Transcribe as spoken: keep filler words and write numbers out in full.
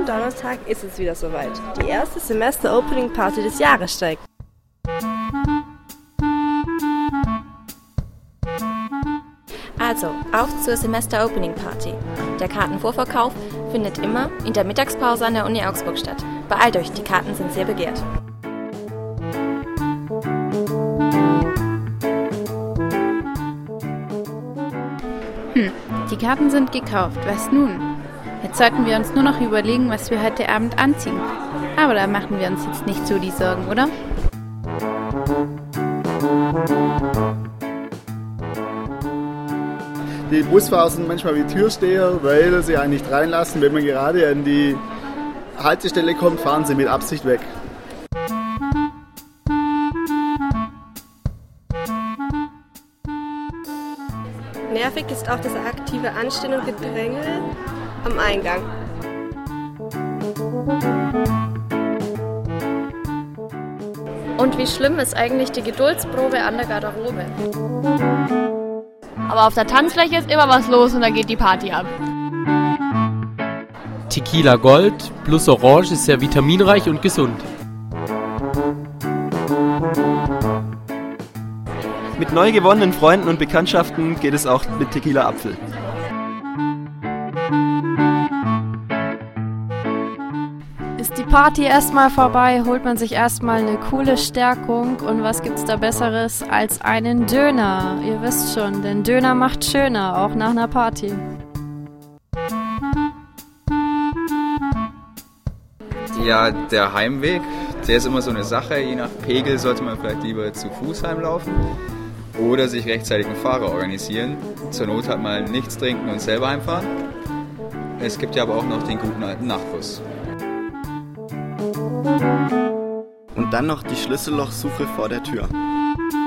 Kommenden Donnerstag ist es wieder soweit. Die erste Semester-Opening-Party des Jahres steigt. Also, auf zur Semester-Opening-Party. Der Kartenvorverkauf findet immer in der Mittagspause an der Uni Augsburg statt. Beeilt euch, die Karten sind sehr begehrt. Hm, die Karten sind gekauft. Was nun? Jetzt sollten wir uns nur noch überlegen, was wir heute Abend anziehen. Aber da machen wir uns jetzt nicht so die Sorgen, oder? Die Busfahrer sind manchmal wie Türsteher, weil sie einen nicht reinlassen. Wenn man gerade an die Haltestelle kommt, fahren sie mit Absicht weg. Nervig ist auch das aktive Anstehen und Gedränge am Eingang. Und wie schlimm ist eigentlich die Geduldsprobe an der Garderobe? Aber auf der Tanzfläche ist immer was los und da geht die Party ab. Tequila Gold plus Orange ist sehr vitaminreich und gesund. Mit neu gewonnenen Freunden und Bekanntschaften geht es auch mit Tequila Apfel. Ist die Party erstmal vorbei, holt man sich erstmal eine coole Stärkung und was gibt's da Besseres als einen Döner? Ihr wisst schon, denn Döner macht schöner, auch nach einer Party. Ja, der Heimweg, der ist immer so eine Sache. Je nach Pegel sollte man vielleicht lieber zu Fuß heimlaufen oder sich rechtzeitig einen Fahrer organisieren. Zur Not halt mal nichts trinken und selber heimfahren. Es gibt ja aber auch noch den guten alten Nachtbus. Und dann noch die Schlüssellochsuche vor der Tür.